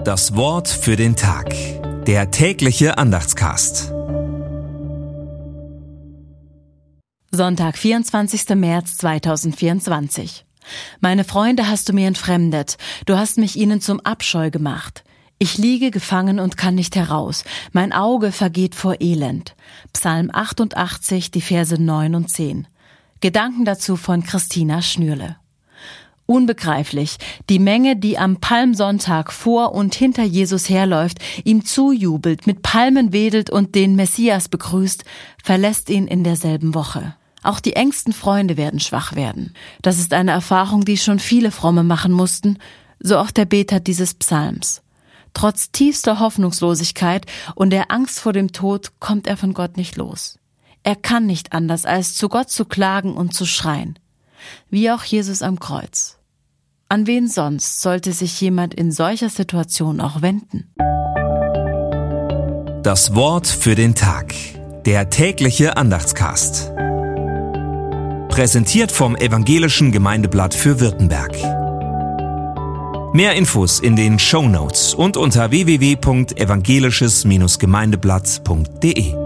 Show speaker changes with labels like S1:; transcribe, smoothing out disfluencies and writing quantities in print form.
S1: Das Wort für den Tag. Der tägliche Andachtscast.
S2: Sonntag, 24. März 2024. Meine Freunde hast du mir entfremdet, du hast mich ihnen zum Abscheu gemacht. Ich liege gefangen und kann nicht heraus, mein Auge vergeht vor Elend. Psalm 88, die Verse 9 und 10. Gedanken dazu von Christina Schnürle. Unbegreiflich, die Menge, die am Palmsonntag vor und hinter Jesus herläuft, ihm zujubelt, mit Palmen wedelt und den Messias begrüßt, verlässt ihn in derselben Woche. Auch die engsten Freunde werden schwach werden. Das ist eine Erfahrung, die schon viele Fromme machen mussten, so auch der Beter dieses Psalms. Trotz tiefster Hoffnungslosigkeit und der Angst vor dem Tod kommt er von Gott nicht los. Er kann nicht anders, als zu Gott zu klagen und zu schreien. Wie auch Jesus am Kreuz. An wen sonst sollte sich jemand in solcher Situation auch wenden?
S1: Das Wort für den Tag. Der tägliche Andachtscast. Präsentiert vom Evangelischen Gemeindeblatt für Württemberg. Mehr Infos in den Shownotes und unter www.evangelisches-gemeindeblatt.de.